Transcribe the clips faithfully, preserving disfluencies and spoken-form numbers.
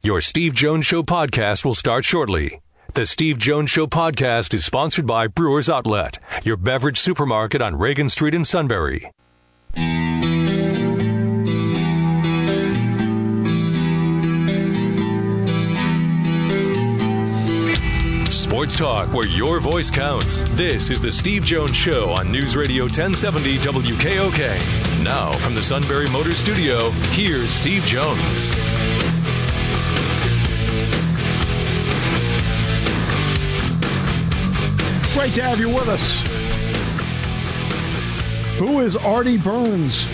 Your Steve Jones Show podcast will start shortly. The Steve Jones Show podcast is sponsored by Brewers Outlet, your beverage supermarket on Reagan Street in Sunbury. Sports talk where your voice counts. This is the Steve Jones Show on News Radio ten seventy W K O K. Now, from the Sunbury Motor Studio, here's Steve Jones. Great to have you with us. Who is Artie Burns?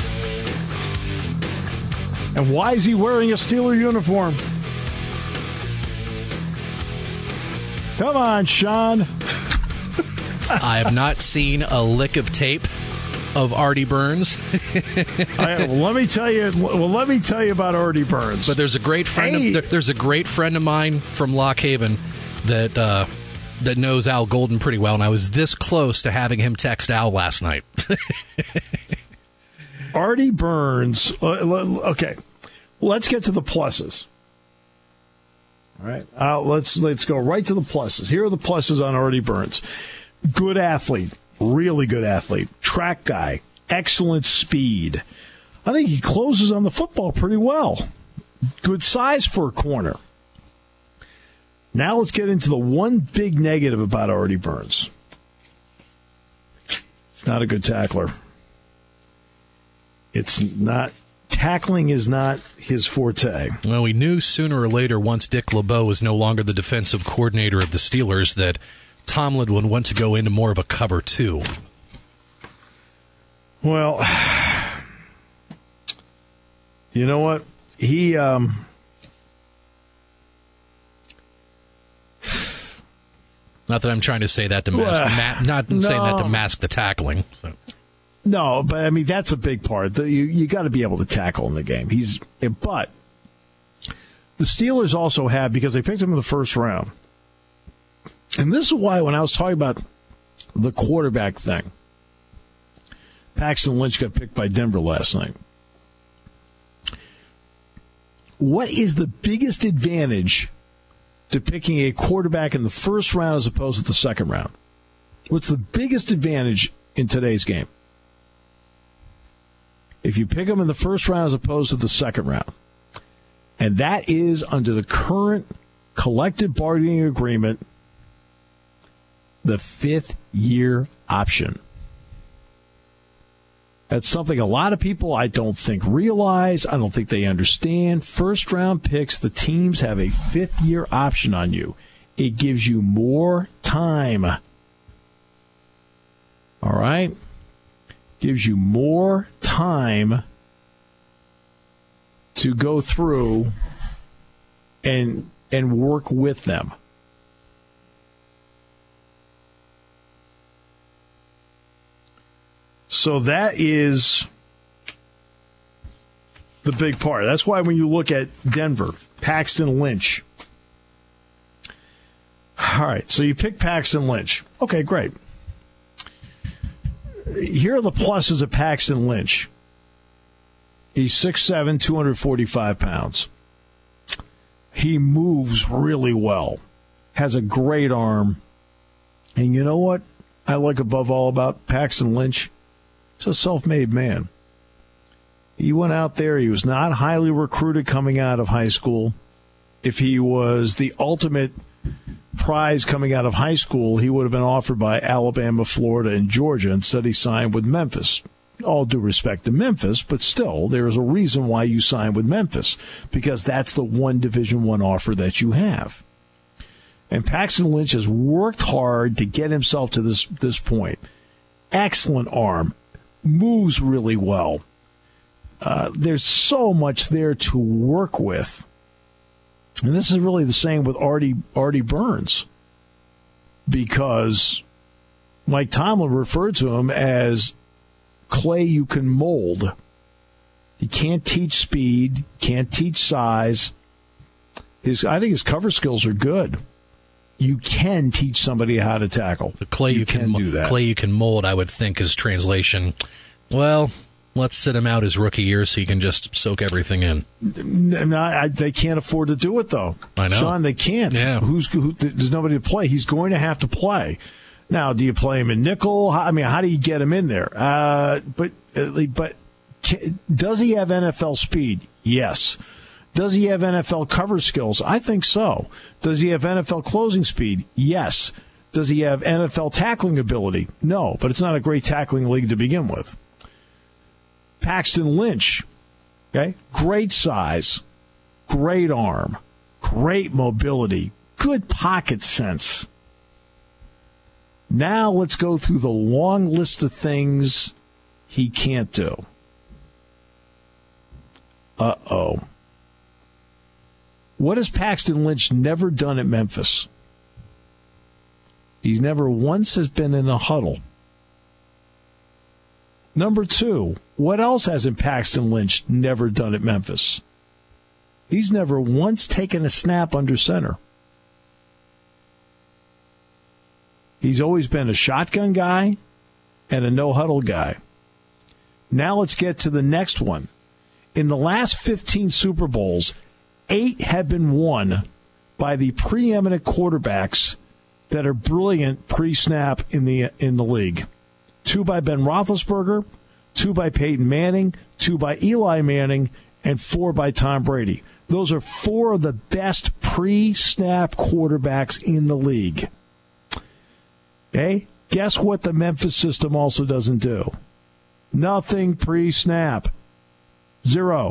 And why is he wearing a Steeler uniform? Come on, Sean. I have not seen a lick of tape of Artie Burns. I, well, let me tell you. Well, let me tell you about Artie Burns. But there's a great friend. Hey. Of, there's a great friend of mine from Lock Haven that uh, that knows Al Golden pretty well, and I was this close to having him text Al last night. Artie Burns. Okay, let's get to the pluses. All right, uh, let's let's go right to the pluses. Here are the pluses on Artie Burns. Good athlete, really good athlete, track guy, excellent speed. I think he closes on the football pretty well. Good size for a corner. Now let's get into the one big negative about Artie Burns. It's not a good tackler. It's not. Tackling is not his forte. Well, we knew sooner or later, once Dick LeBeau was no longer the defensive coordinator of the Steelers, that Tomlin would want to go into more of a cover two. Well, you know what? He, um, not that I'm trying to say that to mask, well, ma- not no. saying that to mask the tackling. So. No, but I mean that's a big part. You you got to be able to tackle in the game. He's but the Steelers also have, because they picked him in the first round. And this is why when I was talking about the quarterback thing, Paxton Lynch got picked by Denver last night. What is the biggest advantage to picking a quarterback in the first round as opposed to the second round? What's the biggest advantage in today's game? If you pick them in the first round as opposed to the second round. And that is, under the current collective bargaining agreement, the fifth year option. That's something a lot of people, I don't think, realize. I don't think they understand. First round picks, the teams have a fifth year option on you. It gives you more time. All right? Gives you more time to go through and and work with them. So that is the big part. That's why when you look at Denver, Paxton Lynch. All right, so you pick Paxton Lynch. Okay, great. Here are the pluses of Paxton Lynch. He's six seven, two hundred forty-five pounds. He moves really well, has a great arm. And you know what I like above all about Paxton Lynch? He's a self-made man. He went out there. He was not highly recruited coming out of high school. If he was the ultimate prize coming out of high school, he would have been offered by Alabama, Florida, and Georgia. Instead, he signed with Memphis. All due respect to Memphis, but still, there is a reason why you signed with Memphis, because that's the one Division One offer that you have. And Paxton Lynch has worked hard to get himself to this, this point. Excellent arm. Moves really well. Uh, there's so much there to work with. And this is really the same with Artie, Artie Burns, because Mike Tomlin referred to him as clay you can mold. You can't teach speed, can't teach size. His, I think his cover skills are good. You can teach somebody how to tackle. The clay you, you can, can do that. Clay you can mold, I would think, is translation. Well, let's sit him out his rookie year so he can just soak everything in. No, I, they can't afford to do it, though. I know. Sean, they can't. Yeah. Who's who, there's nobody to play. He's going to have to play. Now, do you play him in nickel? How, I mean, how do you get him in there? Uh, but but can, does he have N F L speed? Yes. Does he have N F L cover skills? I think so. Does he have N F L closing speed? Yes. Does he have N F L tackling ability? No, but it's not a great tackling league to begin with. Paxton Lynch, okay, great size, great arm, great mobility, good pocket sense. Now let's go through the long list of things he can't do. Uh-oh. What has Paxton Lynch never done at Memphis? He's never once has been in a huddle. Number two, what else hasn't Paxton Lynch never done at Memphis? He's never once taken a snap under center. He's always been a shotgun guy and a no-huddle guy. Now let's get to the next one. In the last fifteen Super Bowls, eight have been won by the preeminent quarterbacks that are brilliant pre-snap in the in the league. Two by Ben Roethlisberger, two by Peyton Manning, two by Eli Manning, and four by Tom Brady. Those are four of the best pre-snap quarterbacks in the league. Okay? Guess what the Memphis system also doesn't do? Nothing pre-snap. Zero.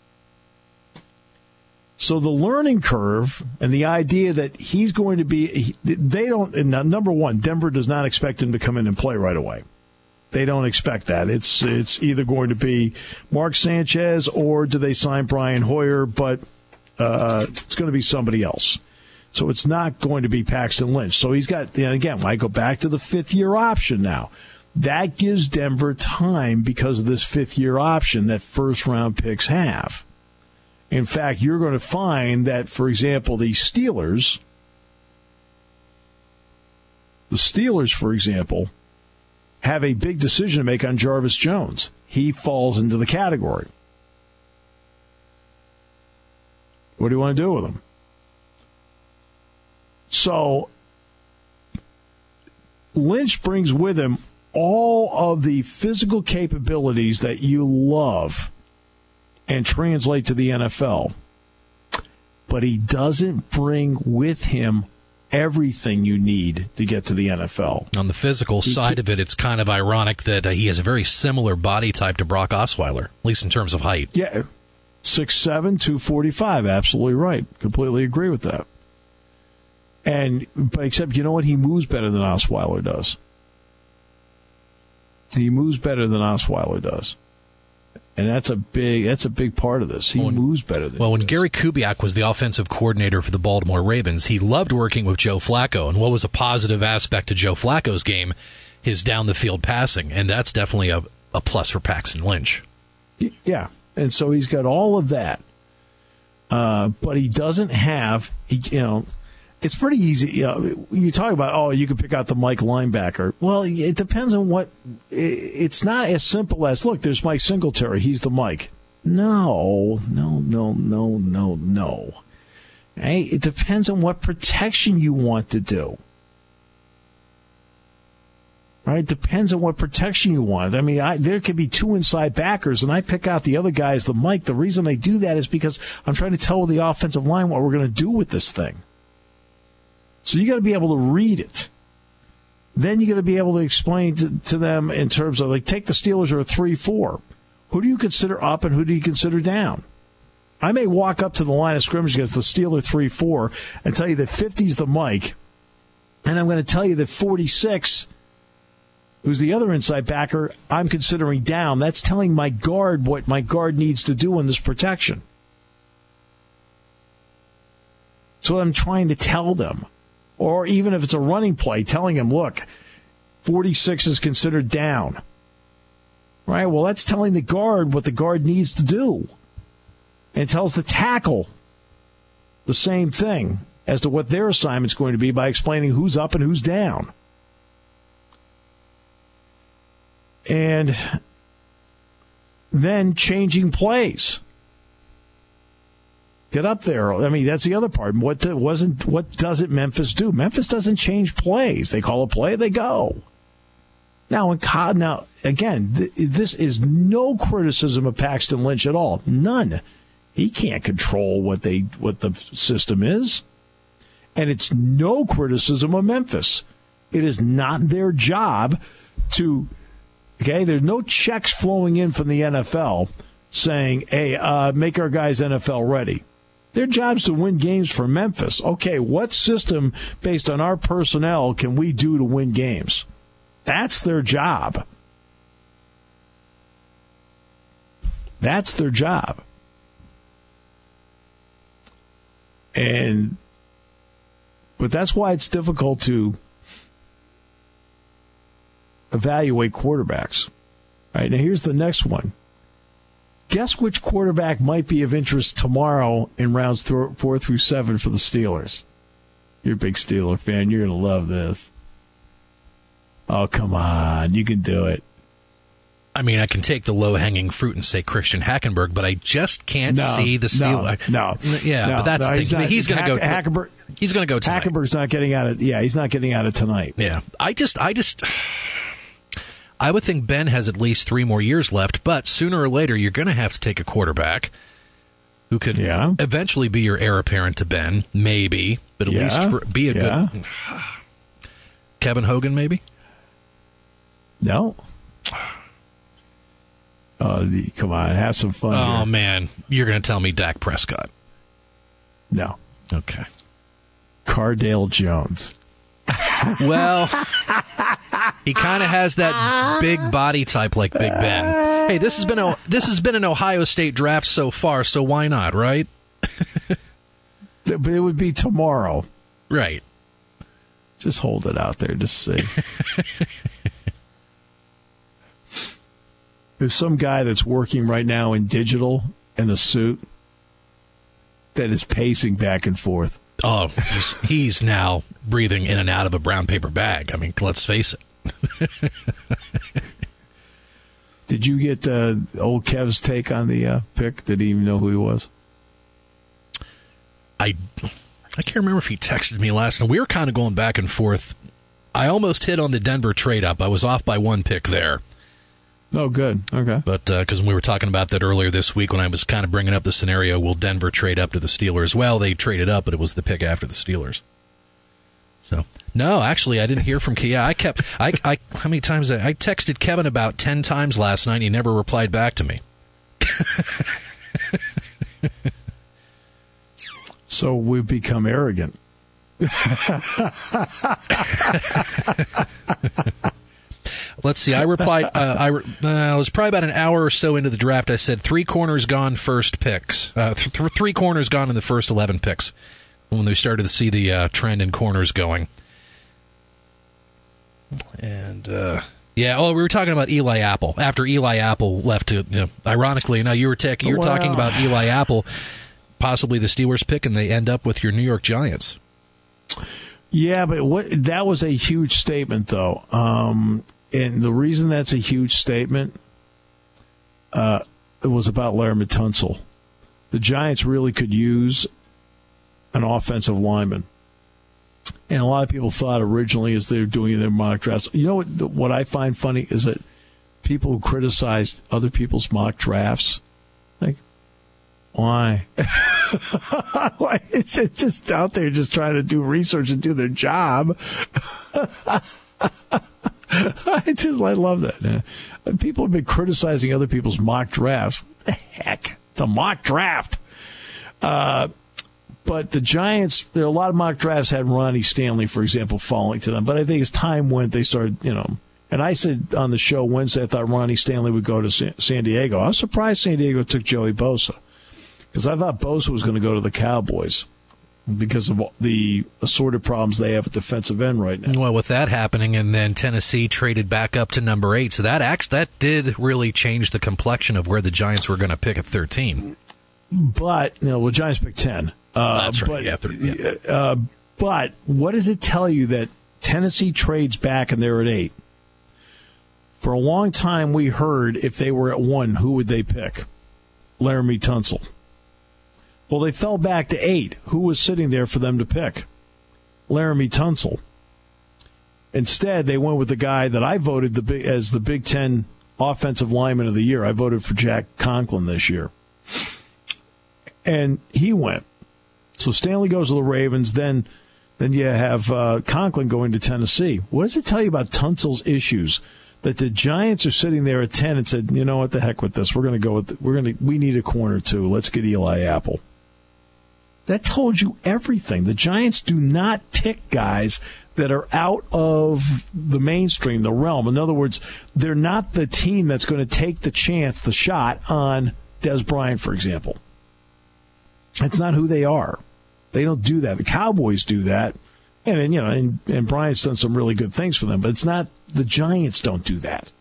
So the learning curve and the idea that he's going to be, they don't, number one, Denver does not expect him to come in and play right away. They don't expect that. It's it's either going to be Mark Sanchez or do they sign Brian Hoyer, but uh, it's going to be somebody else. So it's not going to be Paxton Lynch. So he's got, you know, again, I go back to the fifth-year option now. That gives Denver time because of this fifth-year option that first-round picks have. In fact, you're going to find that, for example, the Steelers, the Steelers, for example, have a big decision to make on Jarvis Jones. He falls into the category. What do you want to do with him? So, Lynch brings with him all of the physical capabilities that you love and translate to the N F L. But he doesn't bring with him everything you need to get to the N F L. On the physical he side can, of it, it's kind of ironic that uh, he has a very similar body type to Brock Osweiler, at least in terms of height. Yeah, six seven, two forty-five, absolutely right. Completely agree with that. And but except, you know what? He moves better than Osweiler does. He moves better than Osweiler does. And that's a big that's a big part of this. He well, moves better than Well, when does. Gary Kubiak was the offensive coordinator for the Baltimore Ravens, he loved working with Joe Flacco. And what was a positive aspect to Joe Flacco's game? His down-the-field passing. And that's definitely a, a plus for Paxton Lynch. Yeah. And so he's got all of that. Uh, but he doesn't have, he, you know, it's pretty easy. You know, you talk about, oh, you can pick out the Mike linebacker. Well, it depends on what. It's not as simple as, look, there's Mike Singletary. He's the Mike. No, no, no, no, no, no. Hey, it depends on what protection you want to do. Right? It depends on what protection you want. I mean, I, there could be two inside backers, and I pick out the other guy as the Mike. The reason I do that is because I'm trying to tell the offensive line what we're going to do with this thing. So you got to be able to read it. Then you got to be able to explain to, to them in terms of, like, take the Steelers are a three four. Who do you consider up and who do you consider down? I may walk up to the line of scrimmage against the Steeler three four and tell you that fifty's the Mike, and I'm going to tell you that forty-six, who's the other inside backer, I'm considering down. That's telling my guard what my guard needs to do in this protection. That's what I'm trying to tell them. Or even if it's a running play, telling him, look, forty-six is considered down. Right? Well, that's telling the guard what the guard needs to do. And it tells the tackle the same thing as to what their assignment's going to be by explaining who's up and who's down. And then changing plays. Get up there. I mean, that's the other part. What the, wasn't? What doesn't Memphis do? Memphis doesn't change plays. They call a play, they go. Now, in Co- now again, th- this is no criticism of Paxton Lynch at all. None. He can't control what they what the system is, and it's no criticism of Memphis. It is not their job to. Okay, there's no checks flowing in from the N F L saying, "Hey, uh, make our guys N F L ready." Their job's to win games for Memphis. Okay, what system based on our personnel can we do to win games? That's their job. That's their job. And but that's why it's difficult to evaluate quarterbacks. All right, now here's the next one. Guess which quarterback might be of interest tomorrow in rounds th- four through seven for the Steelers? You're a big Steeler fan. You're going to love this. Oh, come on. You can do it. I mean, I can take the low-hanging fruit and say Christian Hackenberg, but I just can't no, see the Steelers. No, no. Yeah, no, but that's no, the thing. He's, not, he's going to Hack, go. Hackenberg, he's going to go tonight. Hackenberg's not getting out of. Yeah, he's not getting out of tonight. Yeah, I just, I just, I would think Ben has at least three more years left, but sooner or later you're going to have to take a quarterback who could yeah. eventually be your heir apparent to Ben, maybe, but at yeah. least for, be a yeah. good Kevin Hogan, maybe. No. Oh, the, come on, have some fun. Oh, here. man. You're going to tell me Dak Prescott. No. Okay. Cardale Jones. Well, he kind of has that big body type like Big Ben. Hey, this has been a this has been an Ohio State draft so far, so why not, right? But it would be tomorrow. Right. Just hold it out there, just see. There's some guy that's working right now in digital in a suit that is pacing back and forth. Oh, he's, he's now breathing in and out of a brown paper bag. I mean, let's face it. Did you get uh, old Kev's take on the uh, pick? Did he even know who he was? I I can't remember if he texted me last night. We were kind of going back and forth. I almost hit on the Denver trade up. I was off by one pick there. Oh, good. Okay. But because uh, we were talking about that earlier this week when I was kind of bringing up the scenario, will Denver trade up to the Steelers? Well, they traded up, but it was the pick after the Steelers. So, no, actually, I didn't hear from Kia. I kept, I, I, how many times? I, I texted Kevin about ten times last night, and he never replied back to me. So we've become arrogant. Let's see. I replied. Uh, I uh, was probably about an hour or so into the draft. I said three corners gone, first picks. Uh, th- th- three corners gone in the first eleven picks. When we started to see the uh, trend in corners going, and uh, yeah. Oh, we were talking about Eli Apple after Eli Apple left. To you know, ironically, now you were tech, you were wow. talking about Eli Apple, possibly the Steelers pick, and they end up with your New York Giants. Yeah, but what that was a huge statement, though. Um, And the reason that's a huge statement, uh, it was about Laremy Tunsil. The Giants really could use an offensive lineman. And a lot of people thought originally as they were doing their mock drafts. You know what, what I find funny is that people who criticized other people's mock drafts, like, why? Why is it just out there just trying to do research and do their job? I just, I love that. Uh, people have been criticizing other people's mock drafts. What the heck? It's a mock draft. Uh, but the Giants, there are a lot of mock drafts had Ronnie Stanley, for example, falling to them. But I think as time went, they started, you know, and I said on the show Wednesday, I thought Ronnie Stanley would go to San, San Diego. I was surprised San Diego took Joey Bosa because I thought Bosa was going to go to the Cowboys because of the assorted problems they have at defensive end right now. Well, with that happening, and then Tennessee traded back up to number eight, so that act, that did really change the complexion of where the Giants were going to pick at thirteen. But, you know, well, Giants picked ten. Uh, That's right, but, yeah. thirty, yeah. Uh, but what does it tell you that Tennessee trades back and they're at eight? For a long time, we heard if they were at one, who would they pick? Laramie Tunsil. Well, they fell back to eight. Who was sitting there for them to pick? Laramie Tunsil. Instead, they went with the guy that I voted the big, as the Big Ten Offensive Lineman of the Year. I voted for Jack Conklin this year. And he went. So Stanley goes to the Ravens. Then then you have uh, Conklin going to Tennessee. What does it tell you about Tunsil's issues? That the Giants are sitting there at ten and said, you know what, the heck with this. We're going to go with, the, we're going to, we need a corner too. Let's get Eli Apple. That told you everything. The Giants do not pick guys that are out of the mainstream, the realm. In other words, they're not the team that's going to take the chance, the shot on Des Bryant, for example. That's not who they are. They don't do that. The Cowboys do that. And, and you know, and, and Bryant's done some really good things for them, but it's not, the Giants don't do that.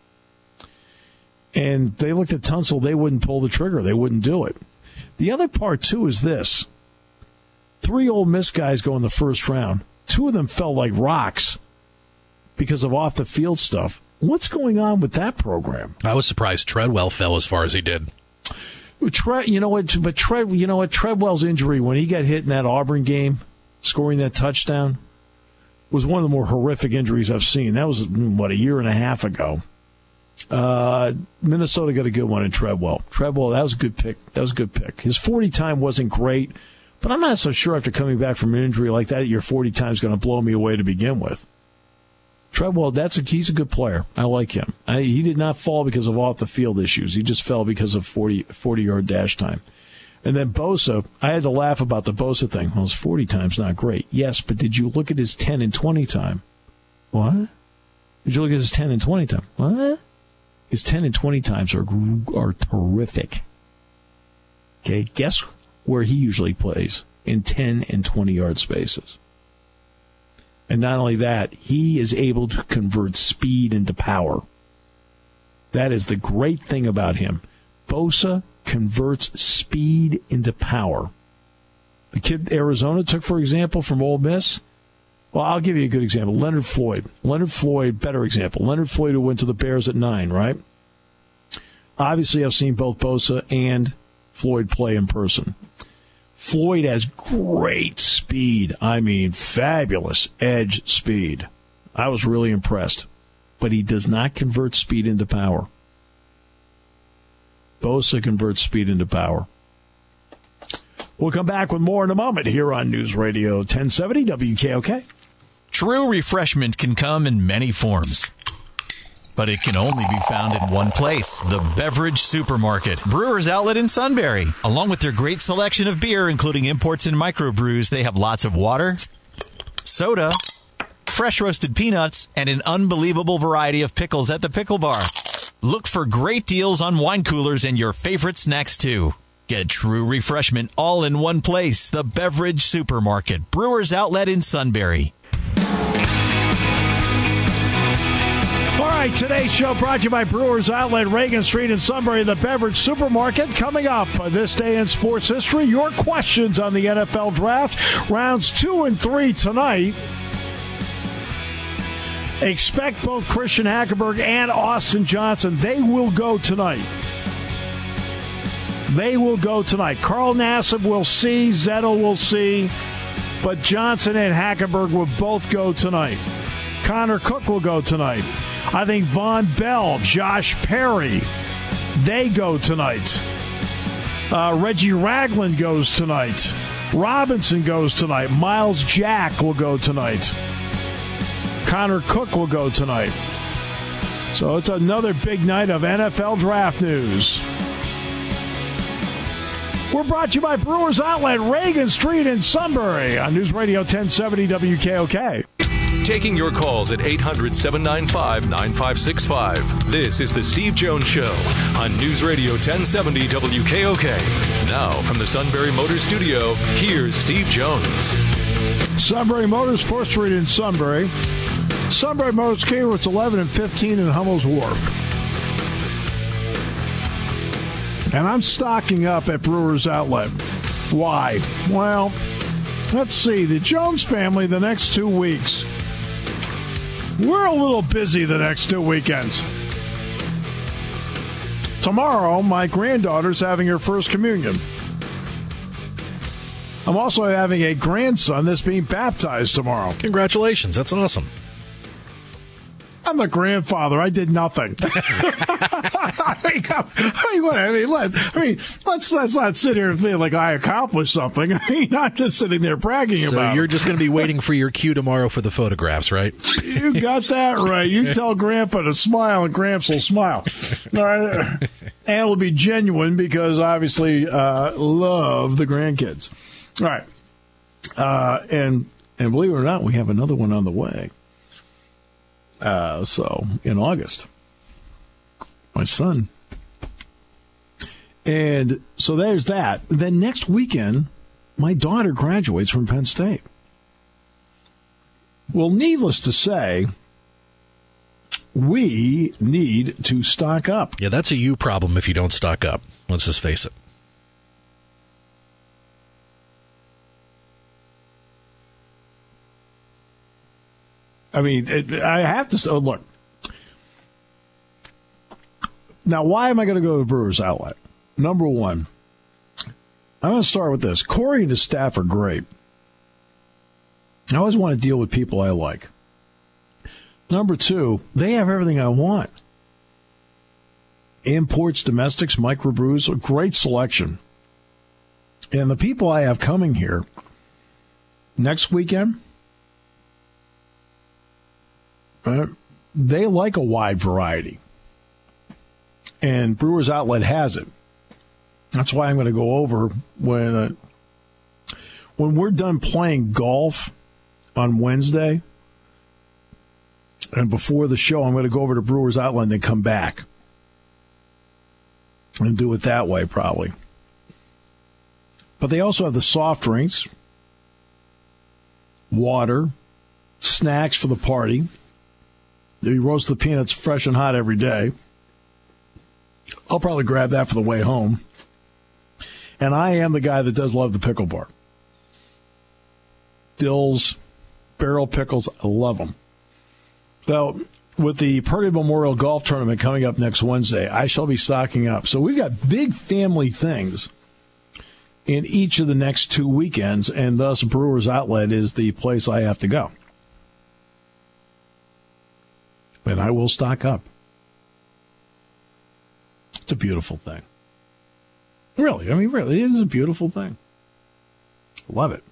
And they looked at Tunsil, they wouldn't pull the trigger. They wouldn't do it. The other part, too, is this. Three Ole Miss guys go in the first round. Two of them fell like rocks because of off-the-field stuff. What's going on with that program? I was surprised Treadwell fell as far as he did. Tre- you know what? But Tread, you know what? Treadwell's injury when he got hit in that Auburn game, scoring that touchdown, was one of the more horrific injuries I've seen. That was, what, a year and a half ago. Uh, Minnesota got a good one in Treadwell. Treadwell, that was a good pick. That was a good pick. His forty time wasn't great, but I'm not so sure after coming back from an injury like that, your forty time is going to blow me away to begin with. Treadwell, that's a, he's a good player. I like him. I, he did not fall because of off-the-field issues. He just fell because of forty, forty-yard dash time. And then Bosa, I had to laugh about the Bosa thing. Well, his forty time's not great. Yes, but did you look at his ten and twenty time? What? Did you look at his ten and twenty time? What? His ten and twenty times are are terrific. Okay, guess where he usually plays? In ten and twenty-yard spaces. And not only that, he is able to convert speed into power. That is the great thing about him. Bosa converts speed into power. The kid Arizona took, for example, from Ole Miss. Well, I'll give you a good example. Leonard Floyd. Leonard Floyd, better example. Leonard Floyd, who went to the Bears at nine, right? Obviously, I've seen both Bosa and Floyd play in person. Floyd has great speed. I mean, fabulous edge speed. I was really impressed. But he does not convert speed into power. Bosa converts speed into power. We'll come back with more in a moment here on News Radio ten seventy W K O K. True refreshment can come in many forms, but it can only be found in one place, the Beverage Supermarket, Brewers Outlet in Sunbury. Along with their great selection of beer, including imports and microbrews, they have lots of water, soda, fresh roasted peanuts, and an unbelievable variety of pickles at the pickle bar. Look for great deals on wine coolers and your favorite snacks, too. Get true refreshment all in one place, the Beverage Supermarket, Brewers Outlet in Sunbury. All right, today's show brought to you by Brewers Outlet, Reagan Street in Sunbury, the Beverage Supermarket. Coming up this day in sports history, your questions on the N F L Draft. Rounds two and three tonight. Expect both Christian Hackenberg and Austin Johnson. They will go tonight. They will go tonight. Carl Nassib will see. Zettel will see. But Johnson and Hackenberg will both go tonight. Connor Cook will go tonight. I think Von Bell, Josh Perry, they go tonight. Uh, Reggie Ragland goes tonight. Robinson goes tonight. Miles Jack will go tonight. Connor Cook will go tonight. So it's another big night of N F L draft news. We're brought to you by Brewers Outlet, Reagan Street in Sunbury on News Radio ten seventy W K O K. Taking your calls at eight hundred, seven nine five, nine five six five. This is the Steve Jones Show on News Radio ten seventy W K O K. Now from the Sunbury Motors Studio, here's Steve Jones. Sunbury Motors, fourth Street in Sunbury. Sunbury Motors Kia, it's eleven and fifteen in Hummel's Wharf. And I'm stocking up at Brewers Outlet. Why? Well, let's see. The Jones family the next two weeks. We're a little busy the next two weekends. tomorrow, my granddaughter's having her first communion. I'm also having a grandson that's being baptized tomorrow. Congratulations. That's awesome. I'm the grandfather. I did nothing. I mean, I mean, let, I mean, let's let's not sit here and feel like I accomplished something. I mean, I'm just sitting there bragging so about it. So you're just going to be waiting for your cue tomorrow for the photographs, right? You got that right. You tell Grandpa to smile, and Gramps will smile. All right. And it'll be genuine because, obviously, uh, love the grandkids. All right. Uh, and, and believe it or not, we have another one on the way. Uh, so, in August, my son. And so there's that. Then next weekend, my daughter graduates from Penn State. Well, needless to say, we need to stock up. Yeah, that's a you problem if you don't stock up. Let's just face it. I mean, it, I have to oh, look. Now, why am I going to go to the Brewers Outlet? Number one, I'm going to start with this. Corey and his staff are great. I always want to deal with people I like. Number two, they have everything I want. Imports, domestics, microbrews, a great selection. And the people I have coming here next weekend, Uh, they like a wide variety. And Brewers Outlet has it. That's why I'm going to go over when uh, when we're done playing golf on Wednesday. And before the show, I'm going to go over to Brewers Outlet and then come back. And do it that way, probably. But they also have the soft drinks, water, snacks for the party. They roast the peanuts fresh and hot every day. I'll probably grab that for the way home. And I am the guy that does love the pickle bar. Dills, barrel pickles, I love them. So, with the Purdy Memorial Golf Tournament coming up next Wednesday, I shall be stocking up. So we've got big family things in each of the next two weekends, and thus Brewers Outlet is the place I have to go. And I will stock up. It's a beautiful thing. Really, I mean, really, it is a beautiful thing. Love it.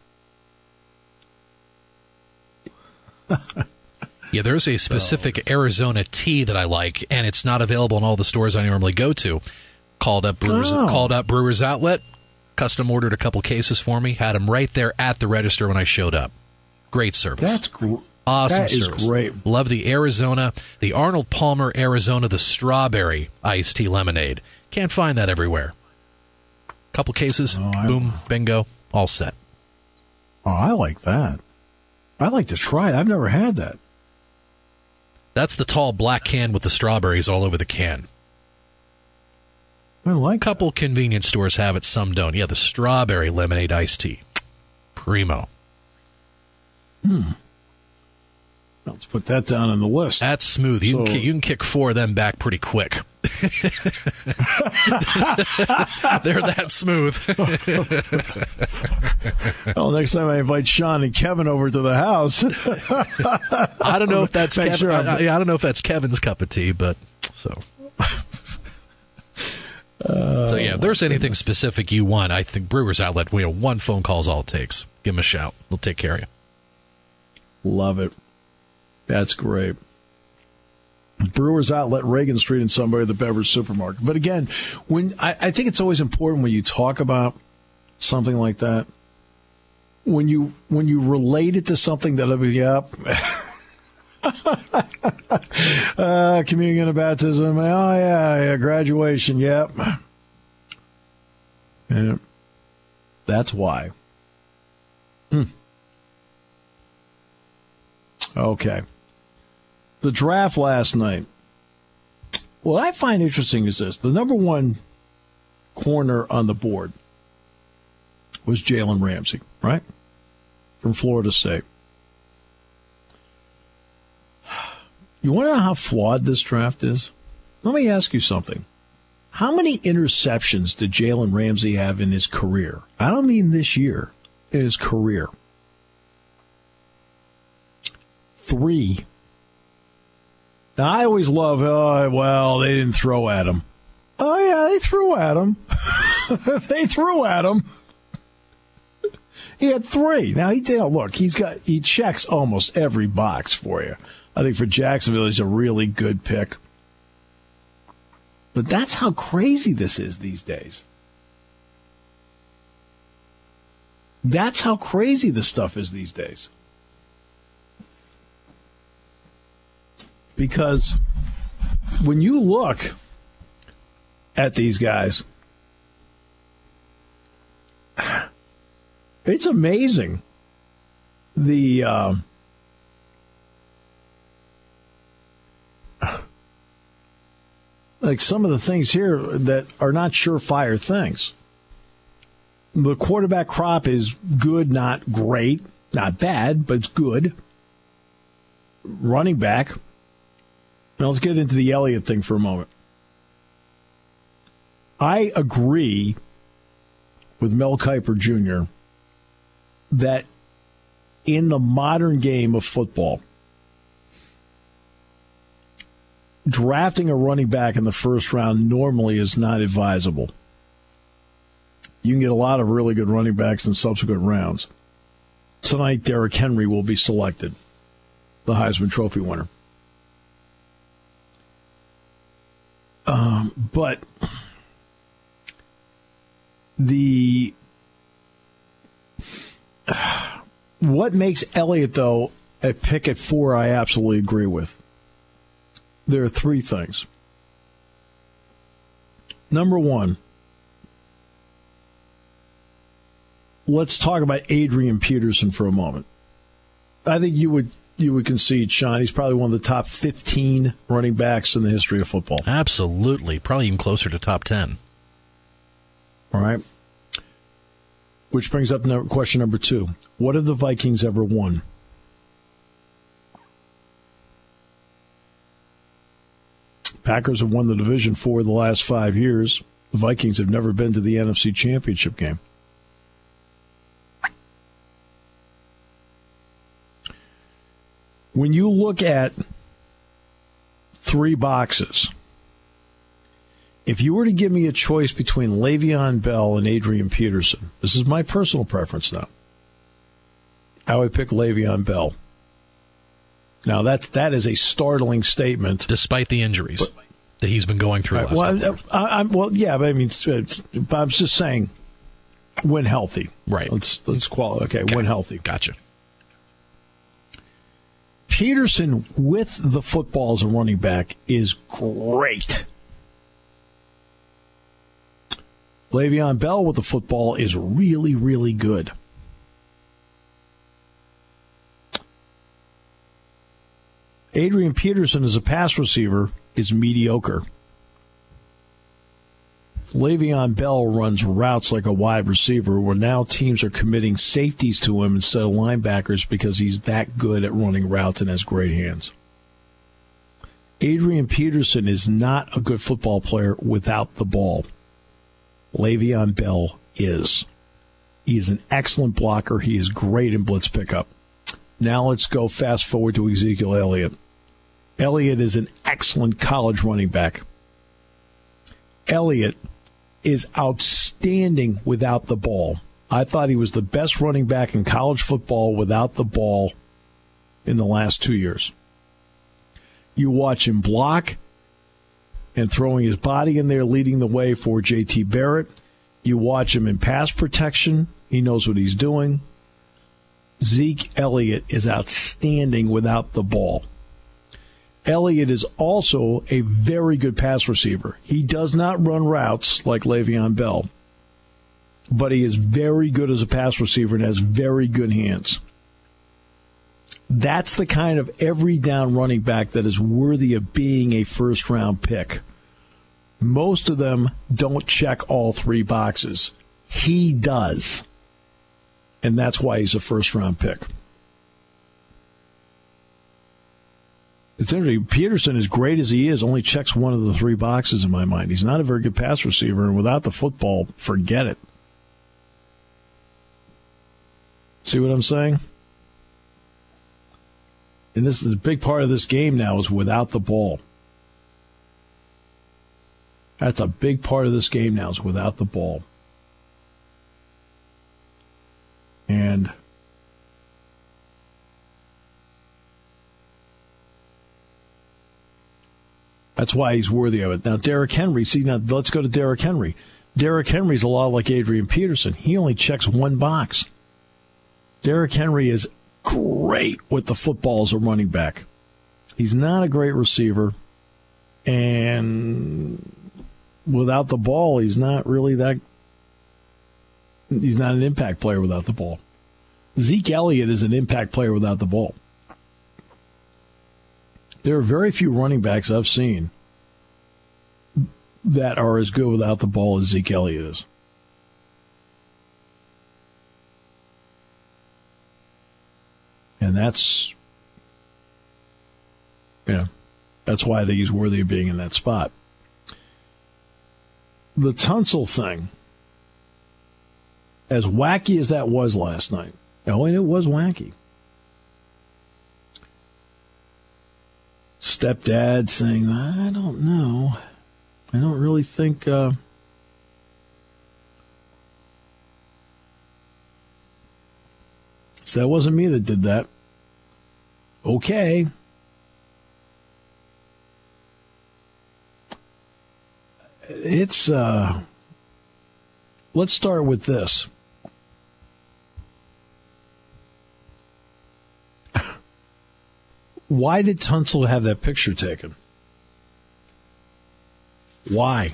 Yeah, there's a specific oh, Arizona tea that I like, and it's not available in all the stores I normally go to. Called up Brewers, oh. called up Brewers Outlet, custom ordered a couple cases for me, had them right there at the register when I showed up. Great service. That's cool. Awesome that service. Is great. Love the Arizona, the Arnold Palmer Arizona, the strawberry iced tea lemonade. Can't find that everywhere. Couple cases, oh, boom, I, bingo, all set. Oh, I like that. I'd like to try it. I've never had that. That's the tall black can with the strawberries all over the can. I like A couple that. Convenience stores have it, some don't. Yeah, the strawberry lemonade iced tea. Primo. Hmm. Let's put that down on the list. That's smooth. You, so, can, you can kick four of them back pretty quick. They're that smooth. Well, next time I invite Sean and Kevin over to the house. I don't know if that's Kevin, sure I, I don't know if that's Kevin's cup of tea, but so. Uh, so yeah, if there's anything specific you want, I think Brewers Outlet, you know, one phone call is all it takes. Give them a shout. They'll take care of you. Love it. That's great. Brewers Outlet, Reagan Street in Sunbury, the beverage supermarket. But again, when I, I think it's always important when you talk about something like that, when you when you relate it to something that'll be up. uh, communion and baptism. Oh yeah, yeah, graduation. Yep. Yeah. That's why. Hmm. Okay. The draft last night. What I find interesting is this. The number one corner on the board was Jalen Ramsey, right? From Florida State. You want to know how flawed this draft is? Let me ask you something. How many interceptions did Jalen Ramsey have in his career? I don't mean this year, in his career. Three. Now, I always love, oh, well, they didn't throw at him. Oh, yeah, they threw at him. they threw at him. He had three. Now, he did, look, he's got, he checks almost every box for you. I think for Jacksonville, he's a really good pick. But that's how crazy this is these days. That's how crazy this stuff is these days. Because when you look at these guys, it's amazing. The uh, like some of the things here that are not surefire things. The quarterback crop is good, not great, not bad, but it's good. Running back. Now let's get into the Elliott thing for a moment. I agree with Mel Kiper Junior that in the modern game of football, drafting a running back in the first round normally is not advisable. You can get a lot of really good running backs in subsequent rounds. Tonight, Derrick Henry will be selected, the Heisman Trophy winner. Um, but the what makes Elliott, though, a pick at four, I absolutely agree with. There are three things. Number one, let's talk about Adrian Peterson for a moment. I think you would you would concede, Sean, he's probably one of the top fifteen running backs in the history of football. Absolutely. Probably even closer to top ten. All right. Which brings up question number two. What have the Vikings ever won? Packers have won the division four the last five years. The Vikings have never been to the N F C Championship game. When you look at three boxes, if you were to give me a choice between Le'Veon Bell and Adrian Peterson, this is my personal preference now, I would pick Le'Veon Bell. Now, that's, that is a startling statement. Despite the injuries but, that he's been going through. Right, last well, I, I, I'm, well, yeah, but I mean, it's, it's, I was just saying, when healthy. Right. Let's, let's qualify. Okay, okay, when healthy. Gotcha. Peterson with the football as a running back is great. Le'Veon Bell with the football is really, really good. Adrian Peterson as a pass receiver is mediocre. Le'Veon Bell runs routes like a wide receiver, where now teams are committing safeties to him instead of linebackers because he's that good at running routes and has great hands. Adrian Peterson is not a good football player without the ball. Le'Veon Bell is. He is an excellent blocker. He is great in blitz pickup. Now let's go fast forward to Ezekiel Elliott. Elliott is an excellent college running back. Elliott is outstanding without the ball. I thought he was the best running back in college football without the ball in the last two years. You watch him block and throwing his body in there, leading the way for J T Barrett. You watch him in pass protection. He knows what he's doing. Zeke Elliott is outstanding without the ball. Elliott is also a very good pass receiver. He does not run routes like Le'Veon Bell, but he is very good as a pass receiver and has very good hands. That's the kind of every down running back that is worthy of being a first-round pick. Most of them don't check all three boxes. He does, and that's why he's a first-round pick. It's interesting. Peterson, as great as he is, only checks one of the three boxes in my mind. He's not a very good pass receiver, and without the football, forget it. See what I'm saying? And this is a big part of this game now is without the ball. That's a big part of this game now is without the ball. And that's why he's worthy of it. Now, Derrick Henry, see, now let's go to Derrick Henry. Derrick Henry's a lot like Adrian Peterson. He only checks one box. Derrick Henry is great with the football as a running back. He's not a great receiver, and without the ball, he's not really that. He's not an impact player without the ball. Zeke Elliott is an impact player without the ball. There are very few running backs I've seen that are as good without the ball as Zeke Elliott is. And that's, you know, that's why I think he's worthy of being in that spot. The Tunsil thing, as wacky as that was last night, oh, and it was wacky. Stepdad saying, I don't know. I don't really think... Uh, so that wasn't me that did that. Okay. It's... Uh, let's start with this. Why did Tunsil have that picture taken? Why?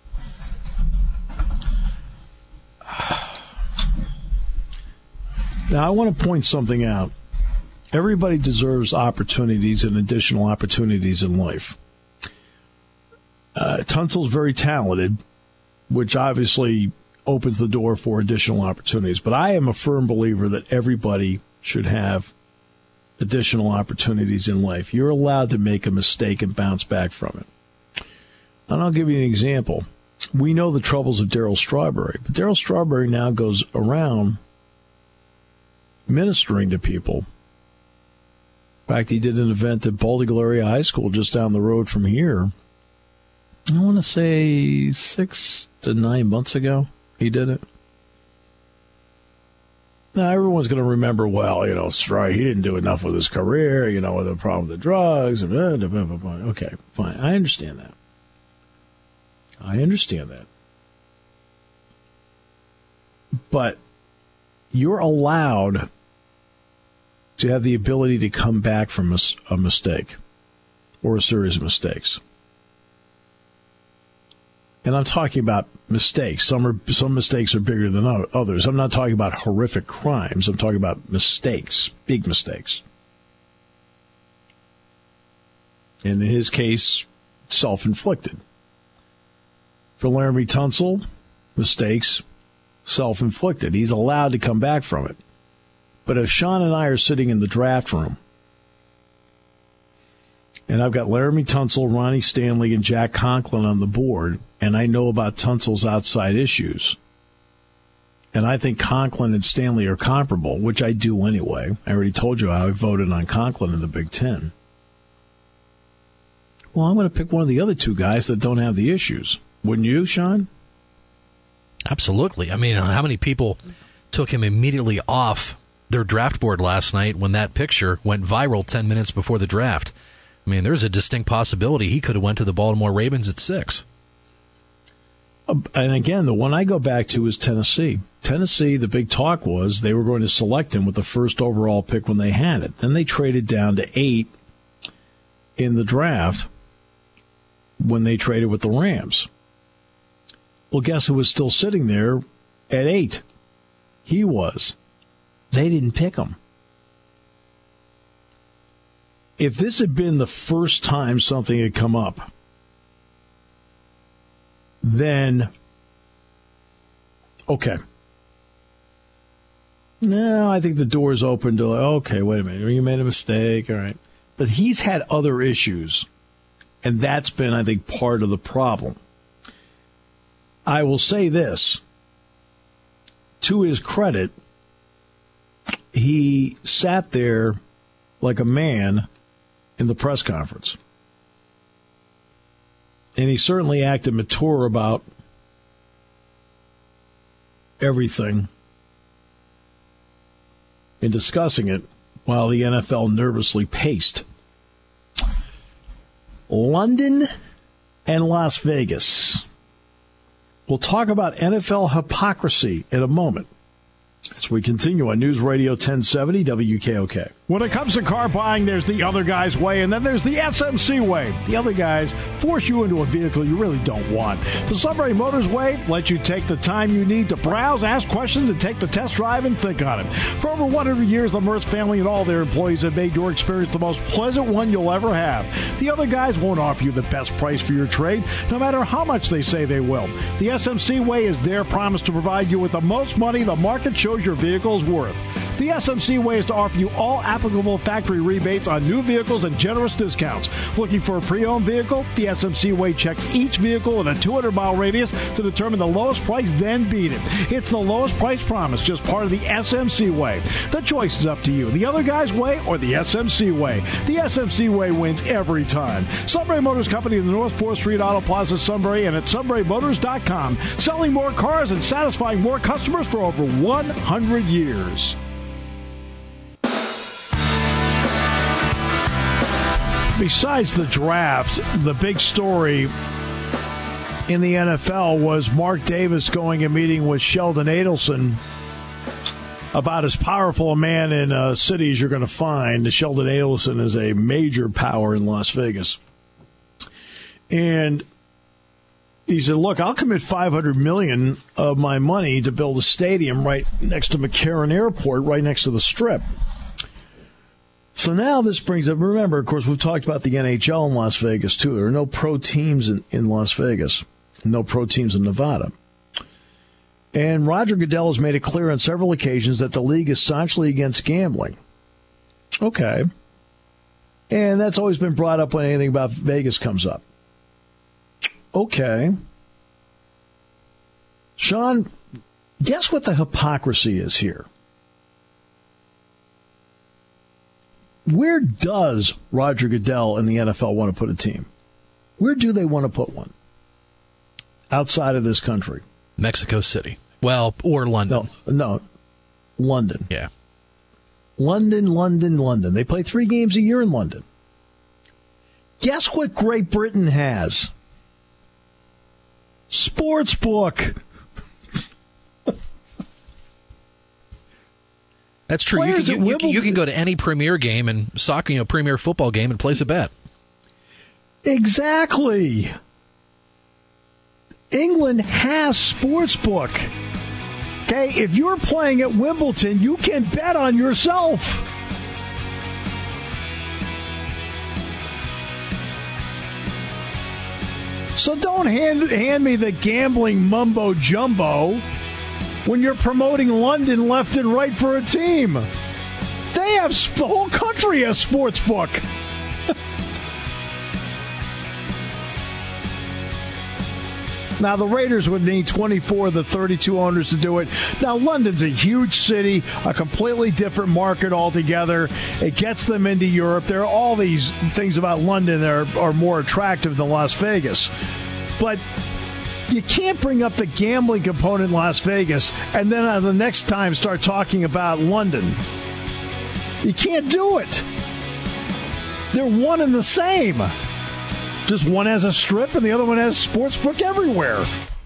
Now, I want to point something out. Everybody deserves opportunities and additional opportunities in life. Uh, Tunsil's very talented, which obviously opens the door for additional opportunities. But I am a firm believer that everybody should have additional opportunities in life. You're allowed to make a mistake and bounce back from it. And I'll give you an example. We know the troubles of Darryl Strawberry, but Darryl Strawberry now goes around ministering to people. In fact, he did an event at Baldy Gloria High School just down the road from here. I want to say six to nine months ago he did it. Now, everyone's going to remember, well, you know, Stry, he didn't do enough with his career, you know, with the problem with the drugs. Okay, fine. I understand that. I understand that. But you're allowed to have the ability to come back from a, a mistake or a series of mistakes. And I'm talking about mistakes. Some are some mistakes are bigger than others. I'm not talking about horrific crimes. I'm talking about mistakes, big mistakes. And in his case, self-inflicted. For Laramie Tunsil, mistakes, self-inflicted. He's allowed to come back from it. But if Sean and I are sitting in the draft room, and I've got Laramie Tunsil, Ronnie Stanley, and Jack Conklin on the board, and I know about Tunsil's outside issues, and I think Conklin and Stanley are comparable, which I do anyway. I already told you how I voted on Conklin in the Big Ten. Well, I'm going to pick one of the other two guys that don't have the issues. Wouldn't you, Sean? Absolutely. I mean, how many people took him immediately off their draft board last night when that picture went viral ten minutes before the draft? I mean, there's a distinct possibility he could have went to the Baltimore Ravens at six. And again, the one I go back to is Tennessee. Tennessee, the big talk was they were going to select him with the first overall pick when they had it. Then they traded down to eight in the draft when they traded with the Rams. Well, guess who was still sitting there at eight? He was. They didn't pick him. If this had been the first time something had come up, then, okay. No, I think the door's open to, okay, wait a minute, you made a mistake, all right. But he's had other issues, and that's been, I think, part of the problem. I will say this. To his credit, he sat there like a man in the press conference. And he certainly acted mature about everything in discussing it while the N F L nervously paced. London and Las Vegas. We'll talk about N F L hypocrisy in a moment as we continue on News Radio ten seventy W K O K. When it comes to car buying, there's the other guy's way, and then there's the S M C way. The other guys force you into a vehicle you really don't want. The Sunbury Motors way lets you take the time you need to browse, ask questions, and take the test drive and think on it. For over one hundred years, the Mertz family and all their employees have made your experience the most pleasant one you'll ever have. The other guys won't offer you the best price for your trade, no matter how much they say they will. The S M C way is their promise to provide you with the most money the market shows your vehicle is worth. The S M C way is to offer you all applicable factory rebates on new vehicles and generous discounts. Looking for a pre-owned vehicle? The S M C way checks each vehicle in a two hundred mile radius to determine the lowest price, then beat it. It's the lowest price promise, just part of the S M C way. The choice is up to you. The other guy's way or the S M C way. The S M C way wins every time. Sunbury Motors Company in the North fourth Street Auto Plaza, Sunbury, and at sunbury motors dot com. Selling more cars and satisfying more customers for over one hundred years. Besides the draft, the big story in the N F L was Mark Davis going and meeting with Sheldon Adelson about as powerful a man in a city as you're going to find. Sheldon Adelson is a major power in Las Vegas. And he said, look, I'll commit five hundred million dollars of my money to build a stadium right next to McCarran Airport, right next to the Strip. So now this brings up, remember, of course, we've talked about the N H L in Las Vegas, too. There are no pro teams in, in Las Vegas, no pro teams in Nevada. And Roger Goodell has made it clear on several occasions that the league is staunchly against gambling. Okay. And that's always been brought up when anything about Vegas comes up. Okay. Sean, guess what the hypocrisy is here? Where does Roger Goodell and the N F L want to put a team? Where do they want to put one? Outside of this country. Mexico City. Well, or London. No, no. London. Yeah. London, London, London. They play three games a year in London. Guess what Great Britain has? Sportsbook. That's true. You can, you, you, can, you can go to any Premier game and soccer, you know, Premier football game and place a bet. Exactly. England has sportsbook. Okay, if you're playing at Wimbledon, you can bet on yourself. So don't hand, hand me the gambling mumbo jumbo when you're promoting London left and right for a team. They have, the whole country has sportsbook. Now, the Raiders would need twenty-four of the thirty-two owners to do it. Now, London's a huge city, a completely different market altogether. It gets them into Europe. There are all these things about London that are, are more attractive than Las Vegas. But you can't bring up the gambling component in Las Vegas and then uh, the next time start talking about London. You can't do it. They're one and the same. Just one has a strip and the other one has sportsbook everywhere.